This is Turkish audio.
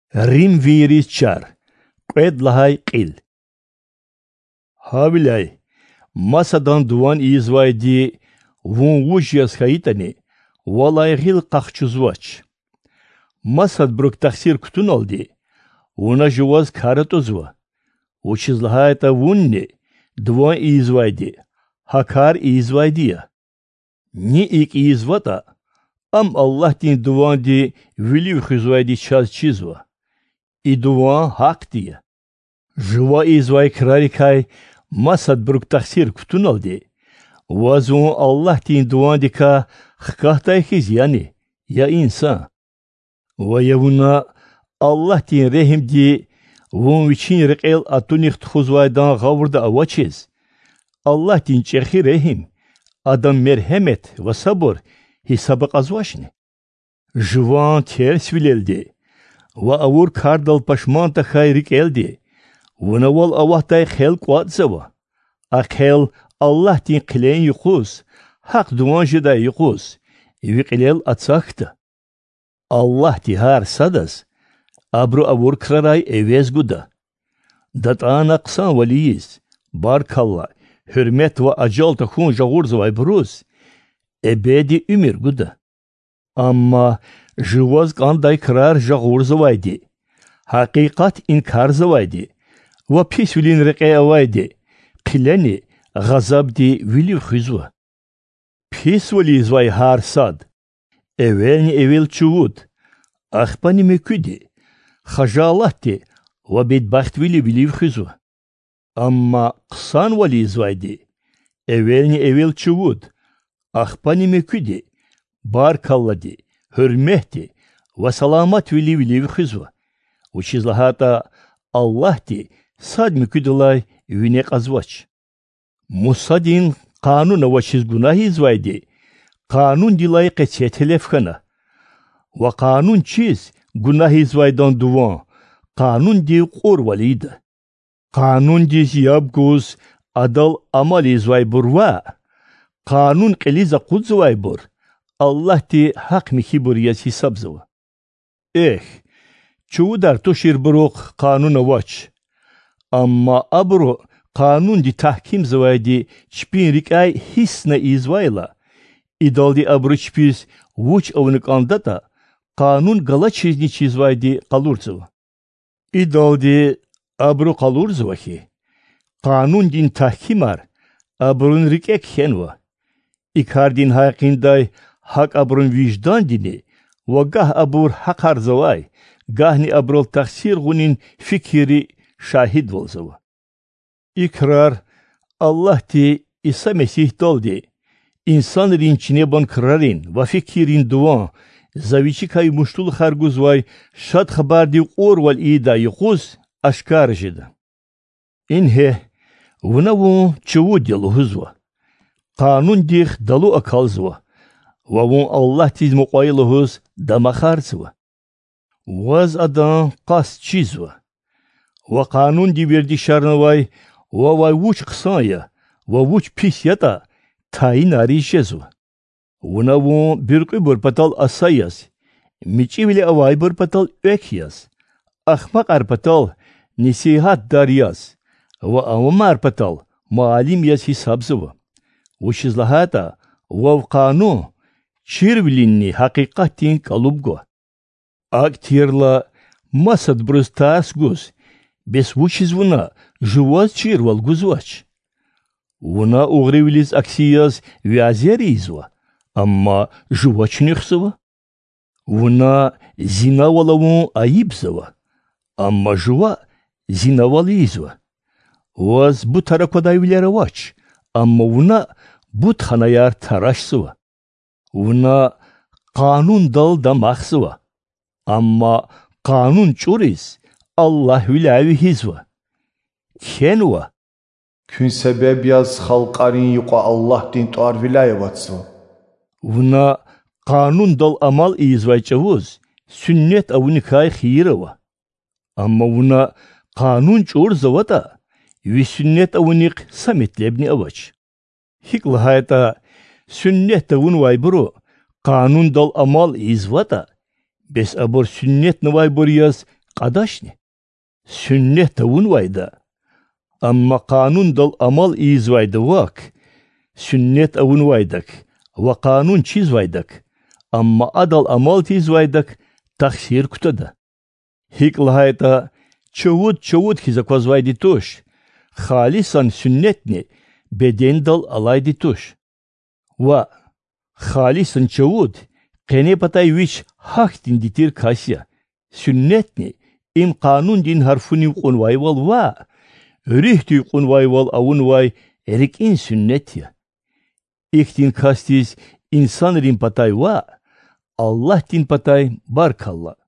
Rim viris char. Qed lahay qil. Habilay. Masadan duvan izvaydi. Vun wuj yas hayitani. Walay ghil qaqchuzwach. Masad bruk taksir kutun oldi. Una juvaz karatuzwa. Uchiz lahayta vunni. Duvan izvaydi. Hakar izvaydiya. Ni ik izvata. Am Allah din duvan di viliv khizvaydi chaz chizwa. I duvan hak diya. Juva izvay krarikay. Masad bruk taksir kutun oldi. Vazun Allah din duvan dika khkahtay khiz yani. Ya insan. Ve yavuna Allah din rehim di vun vichin riqel atunik khuzvaydan gavurda avachiz. Allah din çehi rehim. Adam merhamet ve sabır hesabı qazvaşni. Juvan ters vileldi. Ve avur kardal paşmanta khayrik eldi. Vunawal avahtay khel quatzava. Akhel Allah din qilen yuquz. Haq duvan jida yuquz. Viqilel atsakta. Allah tihar sadas. Abru avur kraray evez guda. Datan aqsan valiyiz. Barkallah. Hürmet ve acal takun jağurz vay bruz. Ebedi ümir guda. Amma juvaz kanday krar jağurz vaydi. Hakikat inkar zavaydi. Ve pis vilin reqe avaydi. Qileni gazabdi vili khizwa. Pis valiz vay har sad. Evelni evel çuvud. Akhpani mekudi. Khajalahti ve bedbaxt vili khizwa. Amma qsan valiz vaydi. Evelni evel çuvud. Akhpani mekudi. Barkalladi. Hürmehti. Ve salamat vili khizwa. Uçizlahata Allah'ti sad mekudulay vine qazvaç. Musadin kanun avaçiz gunahiz vaydi. Kanun dilay qeçetelefkana. Ve kanun çiz gunahiz vaydan duvan. Kanun di qor valida. Kanun diz yabguz adal amal izvay burva. Kanun qeliza qudzvay bur. Allah ti haq miki buriyas hisabzava. Çoğu dar toşir buruk kanun avaç. Amma abru kanun di tahkim zavaydi çpin rikay hisna izvayla. İdaldi abru çpiz vuç avnik andata kanun gala çizni çizvaydi qalurzava. İdaldi abru qalurzava ki. Kanun din tahkimar abrun rikek henva. İkardin hakinday hak abrun vicdan dini. Ve gah abur hakar zavay. Gahni abrol taksir gunin fikri şahid volzava. İkrar Allah ti İsa Mesih doldi. İnsan rinçine ban krarin ve fikirin duvan. Zaviçi kay muştul harguz vay şad xabar di or val ida yuquz aşkar jida. İnhe vunavu çuvu dilu huzva. Kanun dih dalu akalzva. Ve vun Allah tiz muqayluhuz damakharzva. Vaz adan qas çizva. Ve kanun di verdi şarnavay ve vay vuç qsanya ve vuç pis yata tayin arişezva. Vuna vun birqi burpatal asayas. Miçi bile avay burpatal ökyas. Ahmak arpatal nisihat daryas. Ve avama arpatal maalim yas hisabzva. Vuçizlahata ve kanun çirvlinni hakikatin kalubgo. Aktirla masad brustas guz. Bes vuçiz vuna juvaz çirval guzvaç. Vuna uğrivliz aksiyaz vazeri izva. Amma juvaç nixsava. Vuna zinavalavun ayibzava. Amma juva zinavalı izva. Vaz bu tarakoday vileravaç. Amma vuna but hanayar taraşsava. Vuna kanun dal damaksava. Amma kanun çuriz Allah vilavi hizva. Kenva. Kün sebep yaz halqarin yuqa Allah din tuar vilaya vatsva. Vuna kanun dal amal izvay çavuz. Sünnet avunikay khirava. Amma vuna kanun çur zavata. Vi sünnet avunik samet lebni avaç. Hikla hayata sünnet avun vay buru. Kanun dal amal izvata. Bes abor sünnet navay buriyaz Qadaşni. Sünnet avun vayda. Amma kanun dal amal iz vayda vak. Sünnet avun vaydak. Ve kanun çiz vaydak. Amma adal amal tiz vaydak. Taksir kutada. Hik lahayta çavut hizakvaz vaydi tuş. Halisan sünnetni beden dal alaydi tuş. Ve halisan çavut qene patay viç hak dinditir kasya. Sünnetni im kanun din harfuni qun vayval va. Rihti qun vayval avun vay erik in sünnet ya. İhtin kastiz insan rin patay va. Allah din patay barkallah.